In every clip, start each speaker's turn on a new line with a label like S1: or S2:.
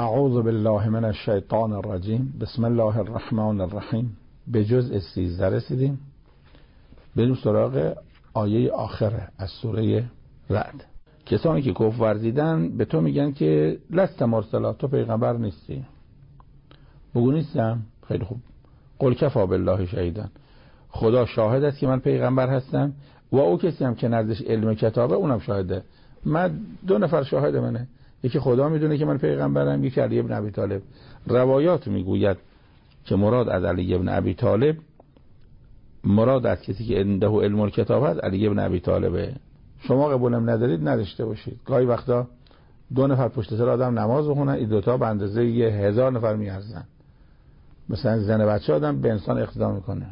S1: اعوذ بالله من الشیطان الرجیم. بسم الله الرحمن الرحیم. به جزء 13 رسیدیم. بریم سراغ آیه آخره از سوره رعد. کسانی که کفر ورزیدن به تو میگن که لست مرسلا، تو پیغمبر نیستی. بگو نیستم. خیلی خوب. قل کفا بالله شهیدا، خدا شاهد است که من پیغمبر هستم و او کسی هم که نزدش علم کتابه اونم شاهده. من 2 نفر شاهد منه، یکی خدا میدونه که من پیغمبرم، یکی علی ابن ابی طالب. روایات میگوید که مراد از علی ابن ابی طالب، مراد از کسی که عنده علم الکتاب است علی ابن ابی طالبه. شما قبولم ندارید نداشته باشید. گاهی وقتا 2 نفر پشت سر آدم نماز بخونن، این دوتا به اندازه 1000 نفر میارزن. مثلا زن بچه آدم به انسان اقتدا میکنه،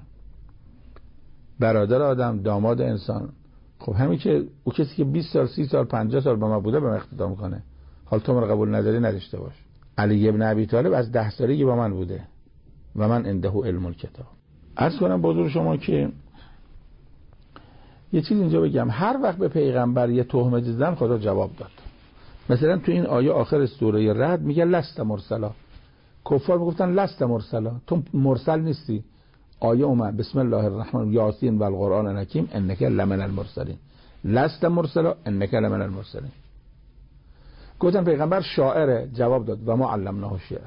S1: برادر آدم، داماد انسان. خب همین که او کسی که 20 سال 30 سال 50 سال با ما بوده به من اقتدا میکنه، حال تو من قبول نداری نداشته باش. علی ابن ابی طالب از 10 سالگی با من بوده و من عنده علم الکتاب. عرض کنم بزرگ شما که یه چیز اینجا بگم، هر وقت به پیغمبر یه تهمت زدن خدا جواب داد. مثلا تو این آیه آخر سوره رعد میگه لست مرسلا. کفار میگفتن لست مرسلا، تو مرسل نیستی. آیه اومد بسم الله الرحمن یاسین و القرآن الحکیم انک لمن المرسلین. لست مرسلا انک لمن المرسلین. گفتن پیغمبر شاعره، جواب داد و ما علمناه الشعر.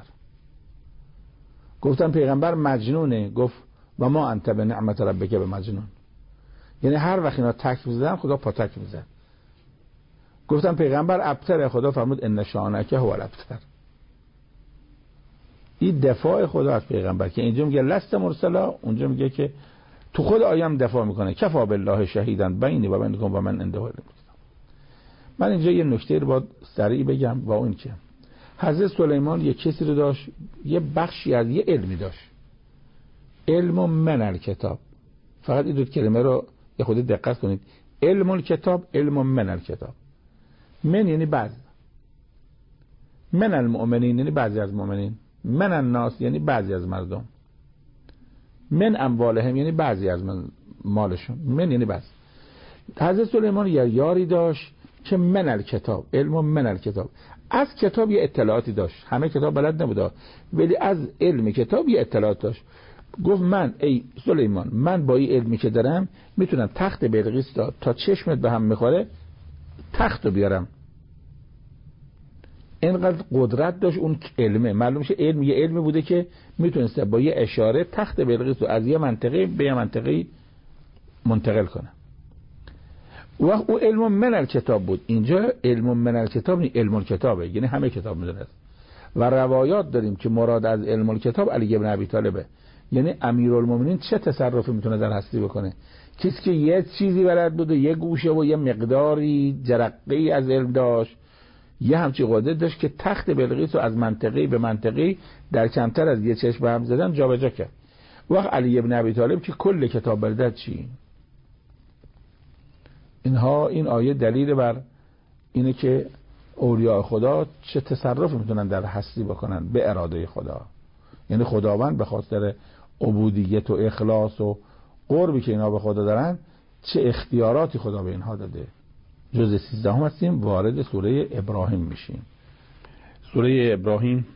S1: گفتن پیغمبر مجنونه، گفت و ما انت به نعمت ربک به مجنون. یعنی هر وقت اینا تک میزدن خدا پاتک میزد. گفتن پیغمبر ابتر، خدا فرمود ان شانک هو الابتر. این دفاع خدا از پیغمبر که اینجا میگه لست مرسلا، اونجا میگه که تو خود آیه دفاع میکنه کفا بالله شهیدا بینی و بینکم و من عنده علم. من اینجا یه نکته رو باید سریع بگم و اون که حضرت سلیمان یه کسی رو داشت، یه بخشی از یه علمی داشت، علم من الکتاب. فقط این 2 کلمه رو یه خود دقت کنید. علم الکتاب، علم من الکتاب. من یعنی بعض، من المؤمنین یعنی بعضی از مؤمنین، من الناس یعنی بعضی از مردم، من اموالهم یعنی بعضی از مالشون، من یعنی بعض. حضرت سلیمان یه یاری داشت که من الکتاب، علم من الکتاب، از کتاب یه اطلاعاتی داشت. همه کتاب بلد نبوده ولی از علم کتاب یه اطلاعات داشت. گفت من ای سلیمان، من با این علمی که دارم میتونم تخت بلقیس تا چشمت به هم میخوره تخت رو بیارم. اینقدر قدرت داشت اون علمه. معلوم میشه علم یه علمی بوده که میتونسته با یه اشاره تخت بلقیس رو از یه منطقه به یه منطقه منتقل کنه. وقت او علم من الکتاب بود. اینجا علم من الکتاب نی، علم الکتابه، یعنی همه کتاب میدونه. و روایات داریم که مراد از علم الکتاب علی ابن ابی طالبه، یعنی امیرالمومنین. چه تصرفی میتونه در هستی بکنه؟ کسی که یه چیزی بلد بود و یه گوشه و یه مقداری جرقه‌ای از علم داشت، یه همچی قدرت داشت که تخت بلقیس رو از منطقه به منطقه در کمتر از یه چشم هم زدن جابجا کرد. وقت علی ابن ابی طالب که کل کتاب بلد چی؟ این آیه دلیل بر اینه که اولیاء خدا چه تصرفی میتونن در هستی بکنن به اراده خدا. یعنی خداوند به خاطر عبودیت و اخلاص و قربی که اینا به خدا دارن چه اختیاراتی خدا به اینها داده. جزء 13 هستیم، وارد سوره ابراهیم میشیم. سوره ابراهیم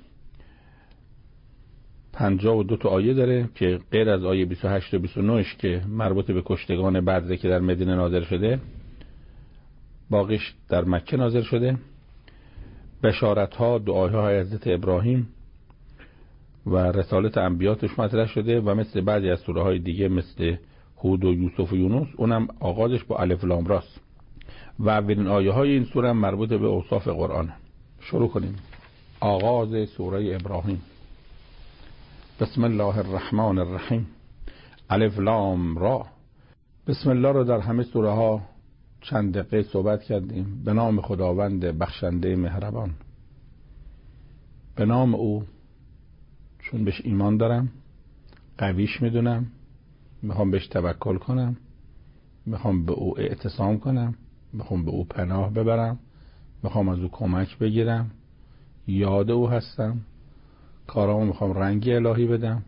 S1: 52 تا آیه داره که غیر از آیه 28 و 29 که مربوط به کشتگان بدر که در مدینه نازل شده، باقیش در مکه نازل شده. بشارت ها، دعاهای حضرت ابراهیم و رسالت انبیا توش مطرح شده و مثل بعضی از سوره های دیگه مثل هود و یوسف و یونس اونم آغازش با الف لام راست. و اولین آیه های این سوره مربوط به اوصاف قرآن. شروع کنیم. آغاز سوره ابراهیم. بسم الله الرحمن الرحیم. الف لام را. بسم الله رو در همه سوره ها چند دقیقه صحبت کردیم. به نام خداوند بخشنده مهربان. به نام او، چون بهش ایمان دارم، قویش میدونم، میخوام بهش توکل کنم، میخوام به او اعتصام کنم، میخوام به او پناه ببرم، میخوام از او کمک بگیرم، یاد او هستم، کارامو میخوام رنگی الهی بدم.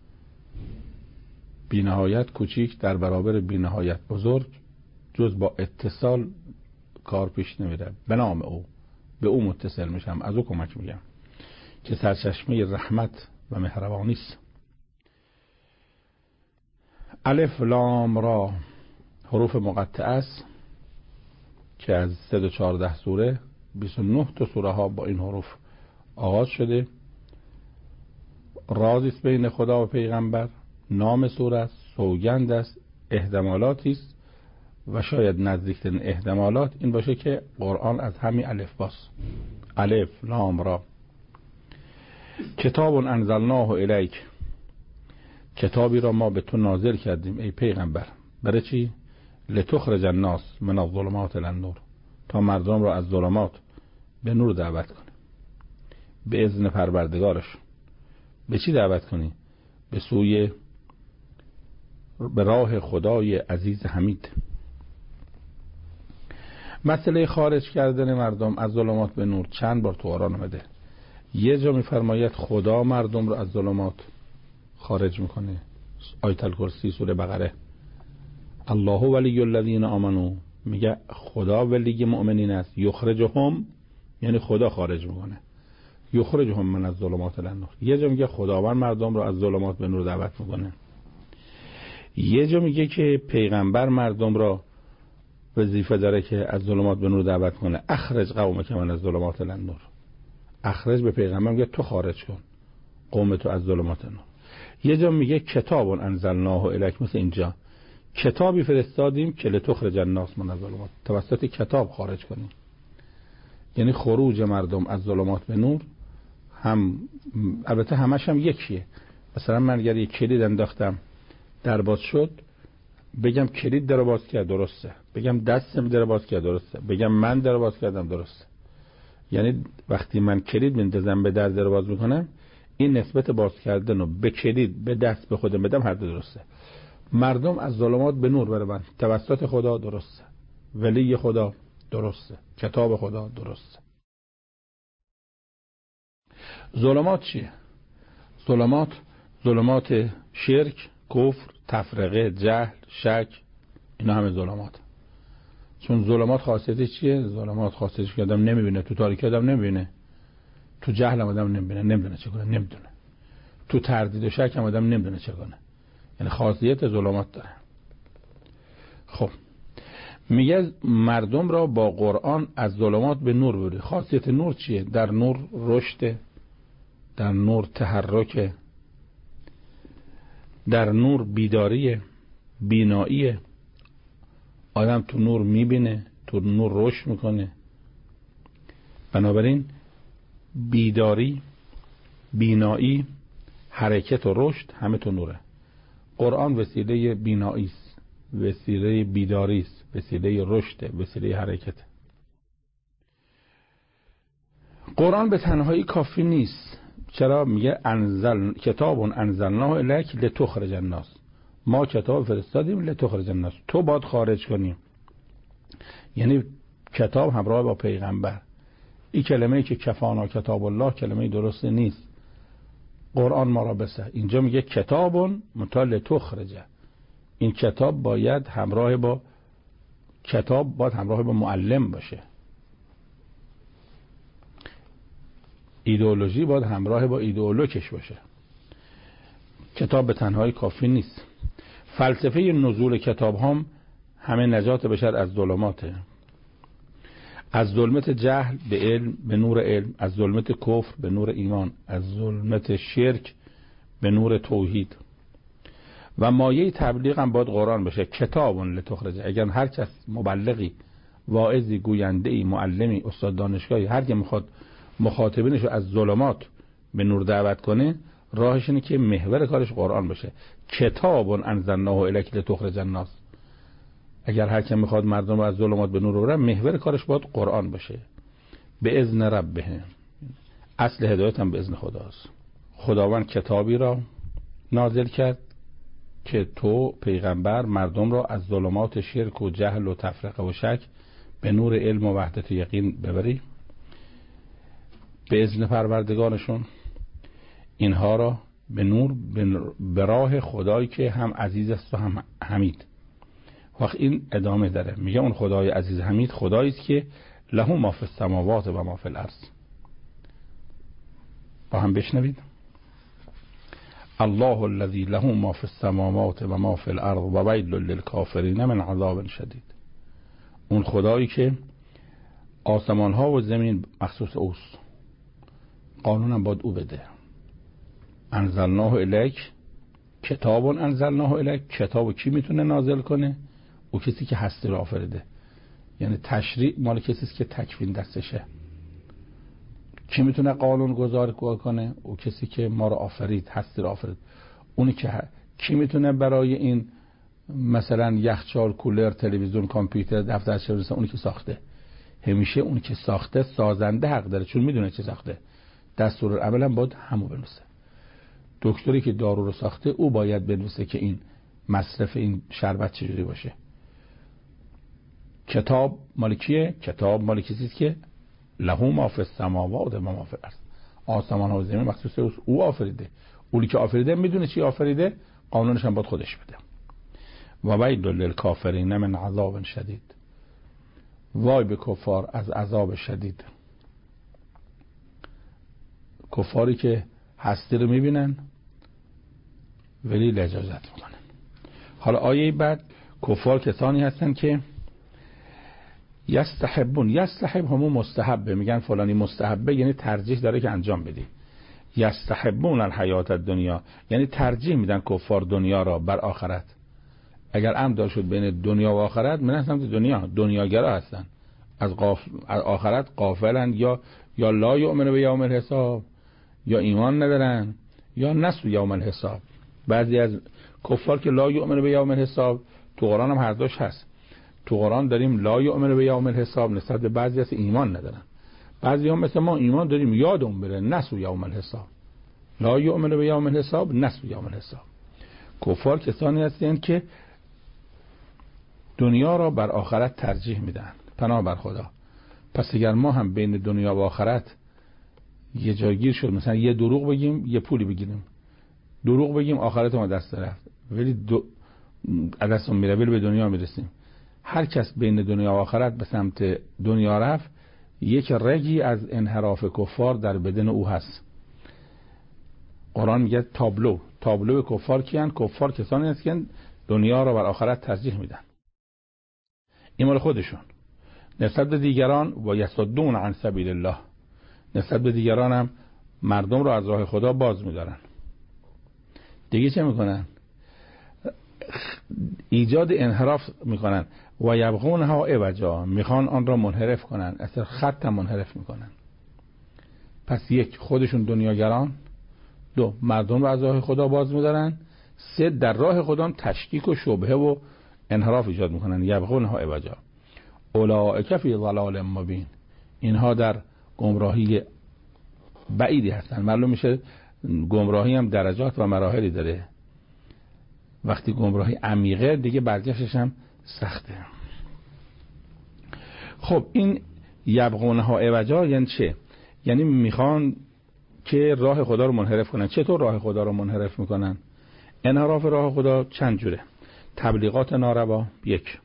S1: بی نهایت کوچیک در برابر بی نهایت بزرگ، جز با اتصال کار پیش نمیره. به نام او، به او متصل میشم، از او کمک میگم. که سرچشمه رحمت و مهربانی است. الف لام را حروف مقطعه است که از 114 سوره 29 تا سوره ها با این حروف آغاز شده. رازی است بین خدا و پیغمبر، نام سوره است، سوگند است، احتمالاتی است و شاید نزدیکترین احتمالات این باشه که قرآن از همین الف باست. الف لام را کتاب انزلناه الیک، کتابی را ما به تو نازل کردیم ای پیغمبر. برای چی؟ لتخرج الناس من الظلمات الی النور، تا مردم را از ظلمات به نور دعوت کنی به اذن پروردگارش. به چی دعوت کنی؟ به سوی به راه خدای عزیز حمید. مسئله خارج کردن مردم از ظلمات به نور چند بار تو قرآن اومده. یه جا میفرماید خدا مردم رو از ظلمات خارج میکنه، آیت الکرسی سوره بقره. الله ولی الذین آمنو، میگه خدا ولی مؤمنین است. یخرجهم یعنی خدا خارج میکنه، یخرجهم من الظلمات الی النور. یه جا میگه خداوند مردم رو از ظلمات به نور دعوت میکنه. یه جا میگه که پیغمبر مردم را وظیفه داره که از ظلمات به نور دعوت کنه. اخرج قومک من الظلمات الی النور. اخرج به پیغمبر میگه تو خارج کن قوم تو از ظلمات نور. یه جا میگه کتاب انزلناه الیک، مثل اینجا کتابی فرستادیم که لتخرج الناس من الظلمات، توسط کتاب خارج کنیم. یعنی خروج مردم از ظلمات به نور هم البته همش هم یکیه. مثلا من اگر یک کلید انداختم در باز شد، بگم کلید در باز کرد درسته، بگم دستم در باز کرد درسته، بگم من در باز کردم درسته. یعنی وقتی من کلید میندازم به در باز میکنم، این نسبت باز کردن رو به کلید به دست به خودم بدم هر دو درسته. مردم از ظلمات به نور برن توسط خدا درسته، ولی خدا درسته، کتاب خدا درسته. ظلمات چیه؟ ظلمات شرک، کفر، تفرقه، جهل، شک، اینا همه ظلمات. چون ظلمات خاصیتش چیه؟ ظلمات خاصیتش که آدم نمیبینه، تو تاریکی آدم نمیبینه، تو جهل هم آدم نمیبینه، نمیدونه چه کنه، نمیدونه، تو تردید و شک هم آدم نمیدونه چه کنه. یعنی خاصیت ظلمات داره. خب میگه مردم را با قرآن از ظلمات به نور ببری. خاصیت نور چیه؟ در نور رشد، در نور تحرک، در نور بیداری، بینایی. آدم تو نور میبینه، تو نور رشد میکنه. بنابراین بیداری، بینایی، حرکت و رشد همه تو نوره. قرآن وسیله بینایی است، وسیله بیداری است، وسیله رشد، وسیله حرکت. قرآن به تنهایی کافی نیست. چرا؟ میگه کتاب انزلناه الیک لتخرج الناس، ما کتاب فرستادیم لتخرج الناس، تو باید خارج کنی. یعنی کتاب همراه با پیغمبر. این کلمه‌ای که کفانا کتاب الله کلمه درست نیست. قرآن ما را بسه. اینجا میگه کتاب متال تخرجه. این کتاب باید همراه با معلم باشه. ایدئولوژی باید همراه با ایدئولوژیش باشه. کتاب به تنهایی کافی نیست. فلسفه نزول کتاب هم همه نجات بشر از ظلماته. از ظلمت جهل به علم، به نور علم، از ظلمت کفر به نور ایمان، از ظلمت شرک به نور توحید. و مایه تبلیغ هم باید قرآن بشه. کتاب لتخرج. اگر هر کس مبلغی، واعظی، گوینده‌ای، معلمی، استاد دانشگاهی، هر کی میخواد مخاطبینش رو از ظلمات به نور دعوت کنه، راهش اینه که محور کارش قرآن باشه. کتاب انزلناه الیک لتخرج الناس. اگر هر کی میخواد مردم رو از ظلمات به نور ببره، محور کارش باید قرآن باشه. به اذن ربهم. اصل هدایت هم به اذن خداست. خداوند کتابی را نازل کرد که تو پیغمبر مردم را از ظلمات شرک و جهل و تفرقه و شک به نور علم و وحدت و یقین ببری. به اذن پروردگارشون اینها را به نور، به راه خدایی که هم عزیز است و هم حمید. وقت این ادامه داره، میگه اون خدای عزیز حمید خدایی است که له ما فی السماوات و ما فی الارض. با هم بشنوید. الله الذی له ما فی السماوات و ما فی الارض و ویل للکافرین من عذاب شدید. اون خدایی که آسمان ها و زمین مخصوص اوست، قانونم باید او بده. انزلناه الیک کتاب انزلناه الیک، کتاب کی میتونه نازل کنه؟ او کسی که هستی رو آفریده. یعنی تشریع مال کسی است که تکوین دستشه. کی میتونه قانون گذاری کنه؟ او کسی که ما رو آفرید، هستی رو آفرید. اونی که کی میتونه برای این مثلا یخچال، کولر، تلویزیون، کامپیوتر، دفتر چه اونی که ساخته. همیشه اونی که ساخته سازنده حق داره، چون میدونه چه ساخته. دستورالعمل هم باید همو بنویسه. دکتری که دارو رو ساخته او باید بنویسه که این مصرف این شربت چجوری باشه. کتاب مال کیه؟ کتاب مال کسی است که له ما فی السماوات و ما فی الارض. آسمان ها و زمین مخصوص او آفریده. اونی که آفریده میدونه چی آفریده، قانونش هم باید خودش بده. و ویل للکافرین من عذاب شدید. وای به کفار از عذاب شدید. کفاری که هستی رو میبینن ولی لجاجت میکنن. حالا آیه بعد کفار کسانی هستن که یستحبون، یستحب همون مستحبه، میگن فلانی مستحبه یعنی ترجیح داره که انجام بدی. یستحبون الحیات الدنیا یعنی ترجیح میدن کفار دنیا را بر آخرت. اگر امر شد بین دنیا و آخرت، من هستم دنیا، دنیاگرا هستن، از آخرت غافلن، یا لا یؤمن به یوم الحساب، یا ایمان ندارن، یا نسوا یوم الحساب. بعضی از کفار که لا یؤمن به یوم الحساب، تو قرآن هم هر دوش هست. تو قرآن داریم لا یؤمن به یوم الحساب نسبت به بعضی از ایمان ندارن. بعضی هم مثل ما ایمان داریم یادمون بره، نسوا یوم الحساب. لا یؤمن به یوم الحساب، نسوا یوم الحساب. کفار کسانی هستند که دنیا را بر آخرت ترجیح میدن. پناه بر خدا. پس اگر ما هم بین دنیا و آخرت یه جایگیر شد، مثلا یه دروغ بگیم یه پولی بگیریم، دروغ بگیم آخرت ما دست رفت ولی دستمون میره ولی به دنیا میرسیم. هر کس بین دنیا و آخرت به سمت دنیا رفت، یک رگی از انحراف کفار در بدن او هست. قرآن میگه تابلو کفار کیان؟ کفار کسانی هست که دنیا را بر آخرت ترجیح میدن. این مال خودشون. نسبت به دیگران و یصدون عن سبیل الله، نسبت به دیگران هم مردم رو از راه خدا باز می‌دارن. دیگه چه میکنن؟ ایجاد انحراف میکنن. و یبغونها عوجا، میخوان آن را منحرف کنن، اصلا خط منحرف میکنن. پس یک، خودشون دنیاگران. دو، مردم رو از راه خدا باز می‌دارن. سه، در راه خدا تشکیک و شبهه و انحراف ایجاد میکنن. یبغونها عوجا اولئک فی ضلال مبین، اینها در گمراهی بعیدی هستن. معلوم میشه گمراهی هم درجات و مراحلی داره. وقتی گمراهی عمیقه دیگه برگشتش هم سخته. خب این یبغونها عوجا یعنی چه؟ یعنی میخوان که راه خدا رو منحرف کنن. چطور راه خدا رو منحرف میکنن؟ انحراف راه خدا چند جوره. تبلیغات ناروا، یک.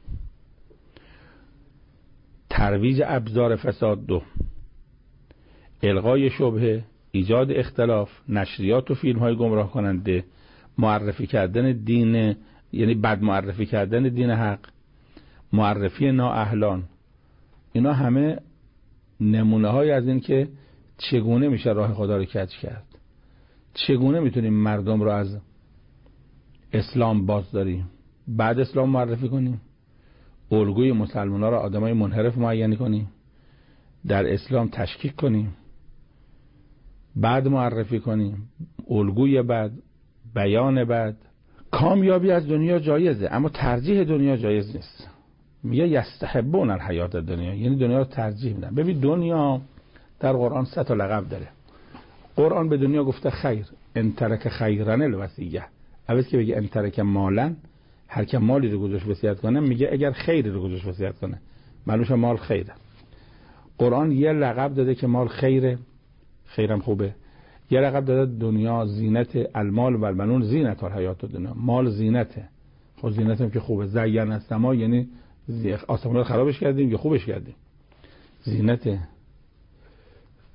S1: ترویج ابزار فساد، دو. الغای شبهه، ایجاد اختلاف، نشریات و فیلم های گمراه کننده، معرفی کردن دین، یعنی بد معرفی کردن دین حق، معرفی نااهلان. اینا همه نمونه های از این که چگونه میشه راه خدا رو کج کرد. چگونه میتونیم مردم رو از اسلام باز داریم، بعد اسلام معرفی کنیم، الگوی مسلمان ها رو آدمای منحرف معین کنیم، در اسلام تشکیک کنیم، بعد معرفی کنیم، الگوی بعد، بیان بعد. کامیابی از دنیا جایزه اما ترجیح دنیا جایز نیست. میگه یستحبون الحیات الدنیا یعنی دنیا رو ترجیح میدن. ببین دنیا در قرآن 3 تا لقب داره. قرآن به دنیا گفته خیر، ان ترک خیرن الوصیه. اول که بگه ان ترک مالن، هر کی مالی رو گذاشت وصیت کنه، میگه اگر خیری رو گذاشت وصیت کنه. معلومه مال خیره. قرآن یه لقب داده که مال خیره، خیرم خوبه. یه لقب داده دنیا زینت المال و البنون زینت الحیات الدنیا، مال زینته. خب زینت هم که خوبه. زین السما یعنی آسمان رو خرابش کردیم یا خوبش کردیم. زینت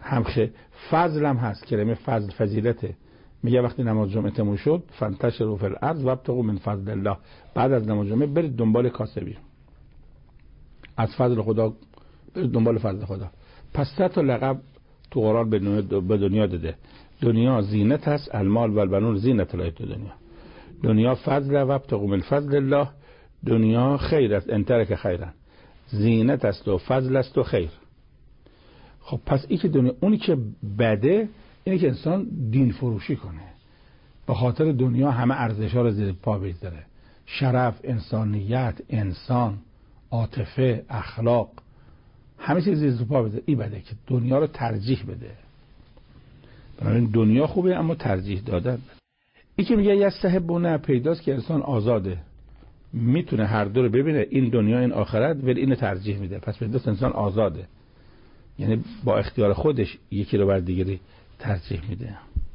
S1: فضل هم هست، کلمه فضل فضیلته. میگه وقتی نماز جمعه تموم شد فانتشروا فی الارض وابتغوا من فضل الله، بعد از نماز جمعه برید دنبال کاسبی، از فضل خدا برید دنبال فضل خدا. پس 3 تا لقب تو قرآن به دنیا داده. دنیا زینت هست، المال و البنون زینت الحیاة دنیا. دنیا فضل و ابتغوا من فضل الله. دنیا خیر است، ان ترک خیرا، زینت است و فضل است و خیر. خب پس این که دنیا، اونی که بده اینه که انسان دین فروشی کنه، به خاطر دنیا همه ارزش‌ها رو زیر پا بذاره، شرف، انسانیت، انسان، عاطفه، اخلاق، همه چیز زیر پا بذاره. این بده که دنیا رو ترجیح بده. بنابراین دنیا خوبه اما ترجیح دادن. این که میگه یستحبون، پیداست که انسان آزاده، میتونه هر دو رو ببینه، این دنیا این آخرت، ولی اینو ترجیح میده. پس پیداست انسان آزاده، یعنی با اختیار خودش یکی رو بر دیگری ترجیح میده.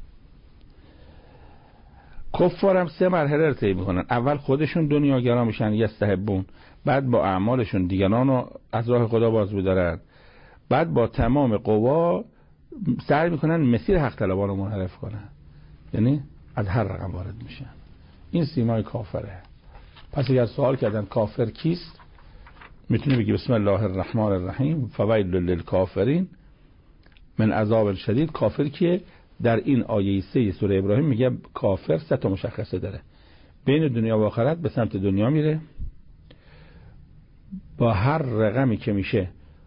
S1: کفارم 3 مرحله رو طی میکنن. اول خودشون دنیاگرا میشن، یستحبون، بعد با اعمالشون دیگران رو از راه خدا باز می‌دارن، بعد با تمام قوا سعی میکنن مسیر حق طلبان رو منحرف کنن، یعنی از هر رقم وارد میشن. این سیمای کافره. پس اگر سوال کردن کافر کیست، میتونی بگی بسم الله الرحمن الرحیم فویل للکافرین من عذاب شدید. کافر که در این آیه 3 سوره ابراهیم میگه کافر 3 تا مشخصه داره، بین دنیا و آخرت به سمت دنیا میره، با هر رقمی که میشه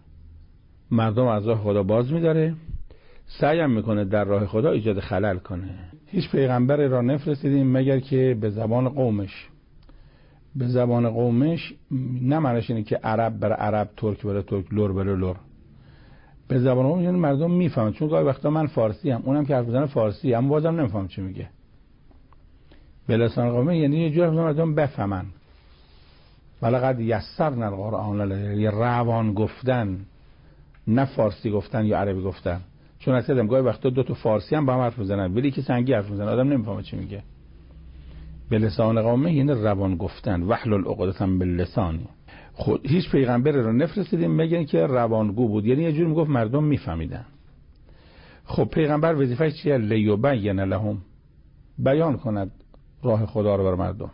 S1: مردم از راه خدا باز میداره، سعی میکنه در راه خدا ایجاد خلل کنه. هیچ پیغمبری را نفرستیدیم مگر که به زبان قومش. به زبان قومش نه معنیش اینه که عرب بر عرب، ترک بر ترک، لور بر لور. به زبان قومش یعنی مردم میفهمن، چون گاهی وقتا من فارسی ام، اونم که حرف میزنه فارسی، اما بازم نمیفهم چی میگه. به لسان قومه یعنی یه جور مردم بفهمن. ولقد یسرنا القرآن، یه روان گفتن، نه فارسی گفتن یا عربی گفتن. چون اصلا گاهی وقتا 2 تا فارسی هم با هم حرف میزنن ولی که سنگی حرف میزنن، آدم نمیفهمه چی میگه. به لسان قومه یعنی روان گفتن، واحلل عقدة باللسان. خود هیچ پیغمبری رو نفرستیدیم مگر که روانگو بود، یعنی یه جور میگفت مردم میفهمیدن. خب پیغمبر وظیفه‌اش چیه؟ لیبین لهم، بیان کند راه خدا رو بر مردم.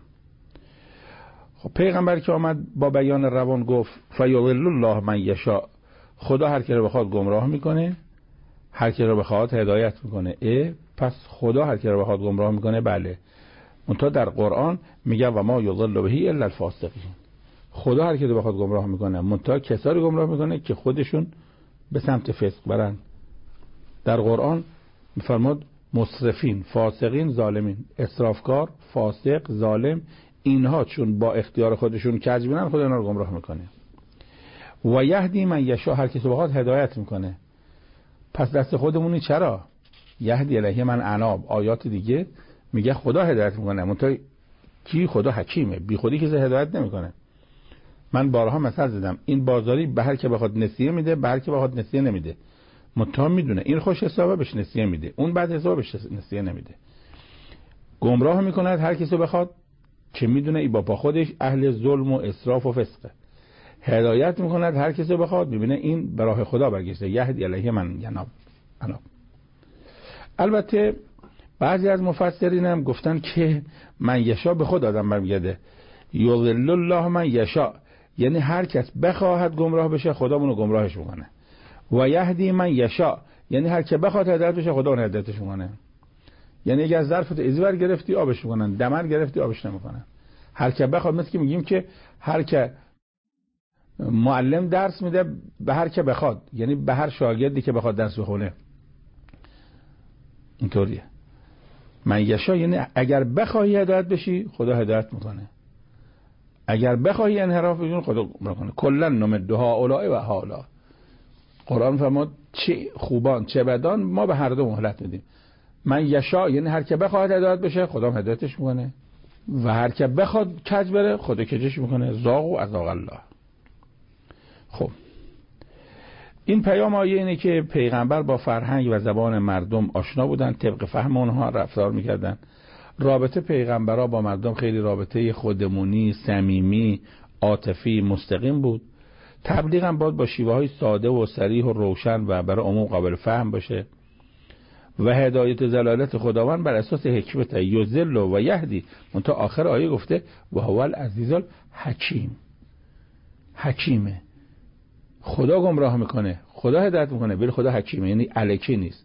S1: خب پیغمبر که آمد با بیان روان گفت فیضل الله من یشاء، خدا هر کی رو بخواد گمراه میکنه، هر کی رو بخواد هدایت میکنه. پس خدا هر کی رو بخواد گمراه میکنه. بله، منتها در قرآن میگه و ما یضل به الا الفاسقین، خدا هر کی رو بخواد گمراه میکنه، منتها کسایی رو گمراه میکنه که خودشون به سمت فسق برن. در قرآن میفرماد مسرفین، فاسقین، ظالمین، اسرافکار، فاسق، ظالم، اینها چون با اختیار خودشون کج بینن، خدا اینا رو گمراه میکنه. و یهدی من یشاء، هر کسی بخواد هدایت میکنه. پس دست خودمونی. چرا؟ یهدی الیه من اناب، آیات دیگه میگه خدا هدایت میکنه، منتها کی؟ خدا حکیمه، بی خودی کسی هدایت نمیکنه. من بارها مثال زدم، این بازاری به هر کی بخواد نسیه میده، به هر کی بخواد نسیه نمیده. منتها میدونه این خوش حسابه بهش نسیه میده، اون بد حسابه بهش نسیه نمیده. گمراه میکند هر کسی بخواد که میدونه ای با خودش اهل ظلم و اسراف و فسقه. هدایت میکند هر کسی بخواد ببینه این به راه خدا برگشته. یهدی الیه من یناب. البته بعضی از مفسرین هم گفتن که من یشاء به خود آدم برمیگرده، یضل الله من یشاء، یعنی هر کس بخواهد گمراه بشه خدا اونو گمراهش میکنه. و یهدی من یشاء، یعنی هر کی بخواد هدایت بشه خدا اون هدایتش میکنه. یعنی اگه از ظرفت ازور گرفتی آبش میکنن، دمر گرفتی آبش نمیکنن. هر کی بخواد، مثل که میگیم که هر کی معلم درس میده به هر کی بخواد، یعنی به هر شاگردی که بخواد درس بخونه. اینطوریه. من یشاء یعنی اگر بخواهی هدایت بشی خدا هدایت میکنه، اگر بخواهی انحراف بشی خدا میکنه. کلا نمد هؤلاء و هؤلاء. قرآن فرمود چه خوبان چه بدان ما به هر دو مهلت میدیم. من یشاء یعنی هر کی بخواد هدایت بشه خدا هدایتش میکنه، و هر کی بخواد کج بره خدا کجش میکنه. زاغ و ازاغ الله. خب این پیام آیه اینه که پیغمبر با فرهنگ و زبان مردم آشنا بودن، طبق فهم اونها رفتار میکردن. رابطه پیغمبرها با مردم خیلی رابطه خودمونی، صمیمی، عاطفی، مستقیم بود. تبلیغ هم باید با شیوه های ساده و صریح و روشن و برای عموم قابل فهم باشه و هدایت ضلالت خداوند بر اساس حکمت یذل و یهدی. منتها آخر آیه گفته و هو العزیز الحکیم. حکیمه، خدا گمراه میکنه، خدا هدایت میکنه، ولی خدا حکیمه، یعنی الکی نیست.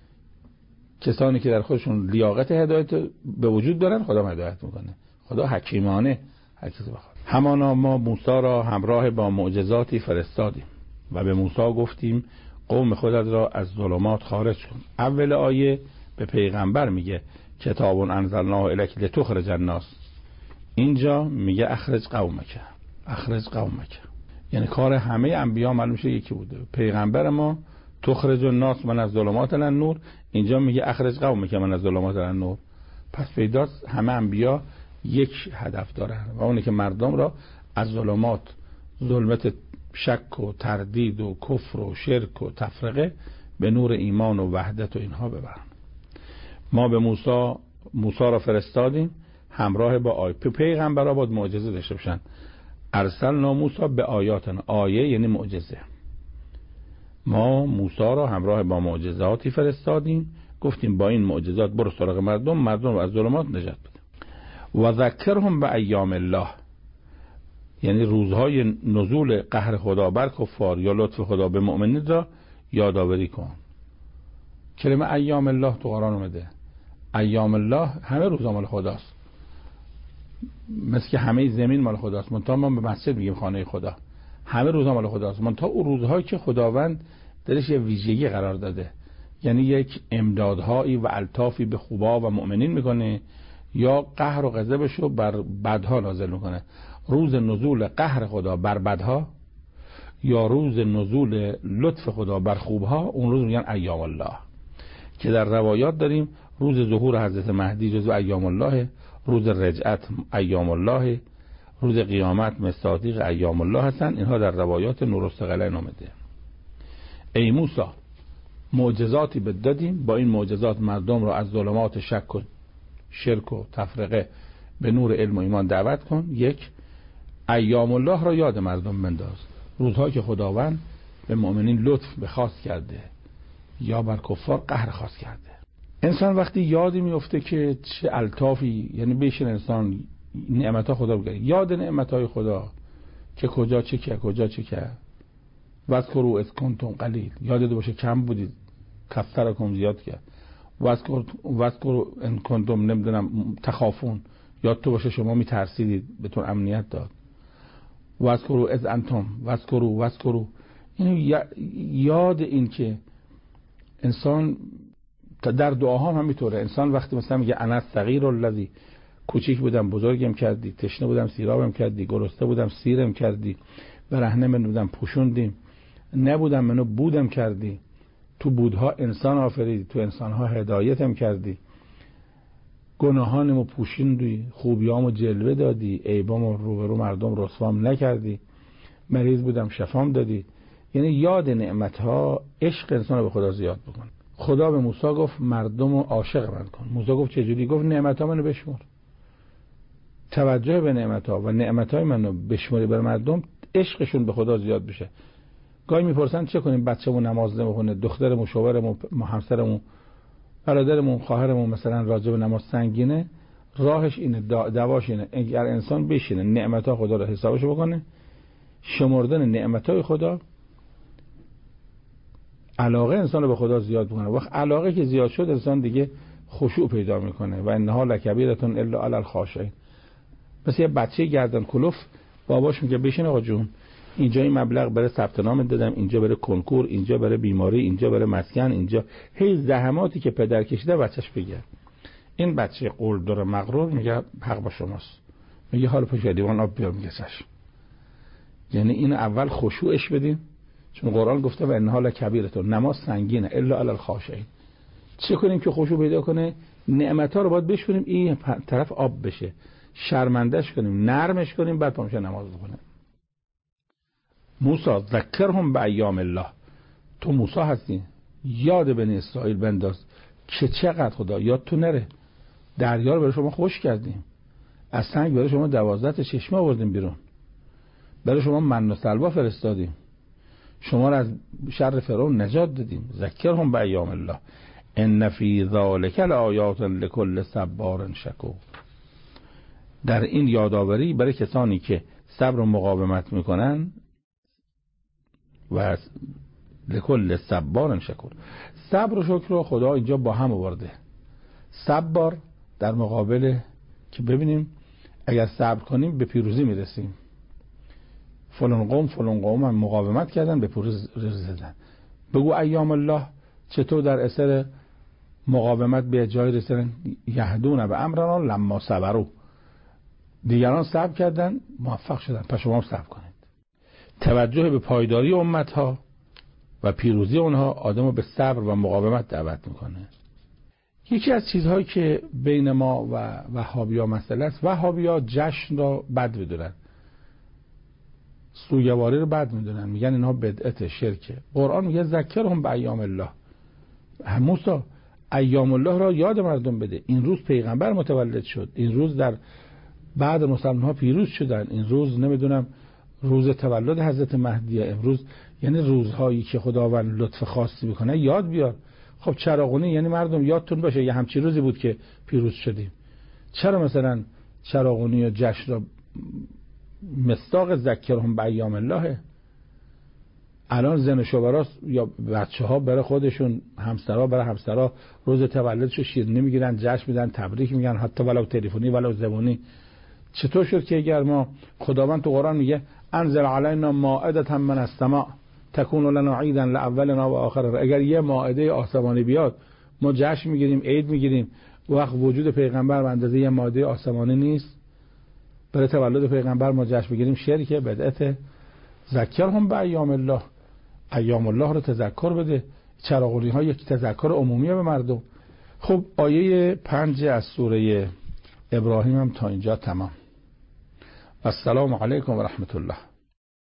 S1: کسانی که در خودشون لیاقت هدایت به وجود دارن خدا هدایت میکنه، خدا حکیمانه هر کسی بخواد. همانا ما موسی را همراه با معجزاتی فرستادیم و به موسی گفتیم قوم خودت را از ظلمات خارج کن. اول آیه به پیغمبر میگه کتاب انزلناه الیک لتخرج الناس، اینجا میگه اخرج قومک. اخرج قومک یعنی کار همه انبیا معلوم شه یکی بوده. پیغمبر ما تخرج الناس من از ظلمات الی النور، اینجا میگه اخرج قومک من از ظلمات الی النور. پس پیداست همه انبیا یک هدف دارن و اونه که مردم را از ظلمات، ظلمت شک و تردید و کفر و شرک و تفرقه، به نور ایمان و وحدت و اینها ببرن. ما به موسی را فرستادیم همراه با آیه. پیغمبرها باید معجزه داشته باشن. ارسلنا موسی به آیاتنا، آیه یعنی معجزه. ما موسی را همراه با معجزاتی فرستادیم، گفتیم با این معجزات برو سراغ مردم رو از ظلمات نجات بده. و ذکرهم به ایام الله، یعنی روزهای نزول قهر خدا بر کفار یا لطف خدا به مؤمنین را یادآوری کن. کلمه ایام الله تو قرآن اومده. ایام الله همه روزها مال خداست، مثل که همه زمین مال خداست، منتها ما به مسجد میگیم خانه خدا. همه روزها مال خداست، منتها اون روزهایی که خداوند درش یه ویژگی قرار داده، یعنی یک امدادهایی و الطافی به خوبا و مؤمنین میکنه یا قهر و غضبش رو بر بدها نازل میکنه. روز نزول قهر خدا بر بدها یا روز نزول لطف خدا بر خوبها، اون روز میگن ایام الله. که در روایات داریم روز ظهور حضرت مهدی جزو ایام الله، روز رجعت ایام الله، روز قیامت مصادیق ایام الله هستن. اینها در روایات نورالثقلین آمده. ای موسی معجزاتی بدادیم، با این معجزات مردم را از ظلمات شک و شرک و تفرقه به نور علم و ایمان دعوت کن. یک، ایام الله را یاد مردم بنداز، روزهایی که خداوند به مؤمنین لطف به خاص کرده یا بر کفار قهر خاص کرده. انسان وقتی یادی میفته که چه الطافی، یعنی بشین انسان نعمتها خدا بگه، یاد نعمتهای خدا که کجا چه کرد کجا چه کرد. واذکروا اذ کنتم قلیل، یادت باشه کم بودید کثرکم زیاد کرد. واذکروا ان کنتم نمیدونم تخافون، یاد تو باشه شما میترسیدید بهتون امنیت داد. واذکروا اذ انتم واذکروا این یاد این که انسان در دعاها هم میطوره. انسان وقتی مثلا میگه انا الصغیر الذی، کوچیک بودم بزرگم کردی، تشنه بودم سیرابم کردی، گرسنه بودم سیرم کردی، برهنه من بودم پوشوندیم، نبودم منو بودم کردی، تو بودها انسان آفریدی، تو انسانها هدایتم کردی، گناهانمو پوشوندی، خوبیامو جلوه دادی، عیبامو روبرو مردم رسوام نکردی، مریض بودم شفام دادی. یعنی یاد نعمتها عشق انسان رو به خدا زیاد بکن. خدا به موسی گفت مردم رو عاشق من کن. موسی گفت چجوری؟ گفت نعمتها منو بشمر، توجه به نعمتها و نعمتهای منو بشمری بر مردم، عشقشون به خدا زیاد بشه. گاهی میپرسن چه کنیم بچه‌مون نماز نمیخونه، دخترمون، شوهرمون، همسرمون، برادرمون، خواهرمون مثلا راجع به نماز سنگینه. راهش اینه، دواش اینه، اگر انسان بشینه نعمتها خدا رو حسابش بکنه، شمردن نعمتهای خدا علاقه انسان رو به خدا زیاد میکنه. وقت علاقه که زیاد شد انسان دیگه خشوع پیدا میکنه. و انها لکبیرتون الا علی الخاشعین. مثل یه بچه گردن کلوف باباش میگه بشین آقا جون، اینجا این مبلغ برای ثبت نام دادم، اینجا برای کنکور، اینجا برای بیماری، اینجا برای مسکن، اینجا هی زحماتی که پدر کشیده بچهش بگه. این بچه قلدر مغرور میگه حق با شماست، میگه حالا پشت دیوان آب بیار، میگه چشم. یعنی این اول خشوعش بدیم، چون قرآن گفته و انها لکبیرتون، نماز سنگینه الا علی الخاشعین. چه کنیم که خشوع پیدا کنه؟ نعمت‌ها رو باید بشوریم این طرف آب بشه، شرمندش کنیم، نرمش کنیم، بعد پامشه نماز بخونه. موسی ذکرهم به ایام الله، تو موسی هستی، یاد بنی اسرائیل بنداز که چقدر خدا یاد تو نره. دریا رو برای شما خوش کردیم، از سنگ برای شما 12 چشمه آوردیم بیرون، برای شما من و سلوا فرستادیم، شما را از شر فرعون نجات دادیم. ذکرهم بایام الله ان فی ذلک لآیات لکل صبار شکور. در این یادآوری برای کسانی که صبر و مقاومت میکنن و لکل صبار شکور. صبر و شکر رو خدا اینجا با هم آورده. صبر در مقابل که ببینیم اگر صبر کنیم به پیروزی میرسیم. فلان قوم هم مقاومت کردن به پیروزی رسیدن. بگو ایام الله چطور در اثر مقاومت به جای رسیدن. یهدون به امرنا لما صبروا. دیگران صبر کردن موفق شدن، پس شما هم صبر کنید. توجه به پایداری امتها و پیروزی اونها آدمو به صبر و مقاومت دعوت میکنه. یکی از چیزهایی که بین ما و وهابی‌ها مسئله است، وهابی‌ها جشن را بد میدونن، سوگواری رو بد میدونن، میگن اینها بدعت شرکه. قرآن میگه ذکرهم بایام الله. موسی ایام الله را یاد مردم بده. این روز پیغمبر متولد شد، این روز در بعد مسلمان ها پیروز شدن، این روز نمیدونم روز تولد حضرت مهدیه، امروز یعنی روزهایی که خداوند لطف خاصی میکنه یاد بیار. خب چراغونی یعنی مردم یادتون باشه یه همچین روزی بود که پیروز شدیم. چرا مثلا چراغونی و جشن را مصداق ذکرهم بایام الله؟ الان زن و شوهرها یا بچه‌ها برای خودشون، همسرها برای همسرها روز تولدشو شیرینی میگیرن، جشن میدن، تبریک میگن، حتی ولو تلفنی ولو زبونی. چطور شد که اگر ما خداوند تو قرآن میگه انزل علینا مائدة من السماء تکون لنا عیدا لاولنا و آخرنا، اگر یه مائده آسمانی بیاد ما جشن میگیریم، عید میگیریم، وقت وجود پیغمبر به اندازه یه مائده آسمانی نیست؟ برای تولد پیغمبر ما جشن میگیریم، شرک، بدعت. ذکرهم بایام الله، ایام الله رو تذکر بده. چراغونی ها یک تذکر عمومیه به مردم. خب آیه 5 از سوره ابراهیم هم تا اینجا تمام. السلام علیکم و رحمت الله.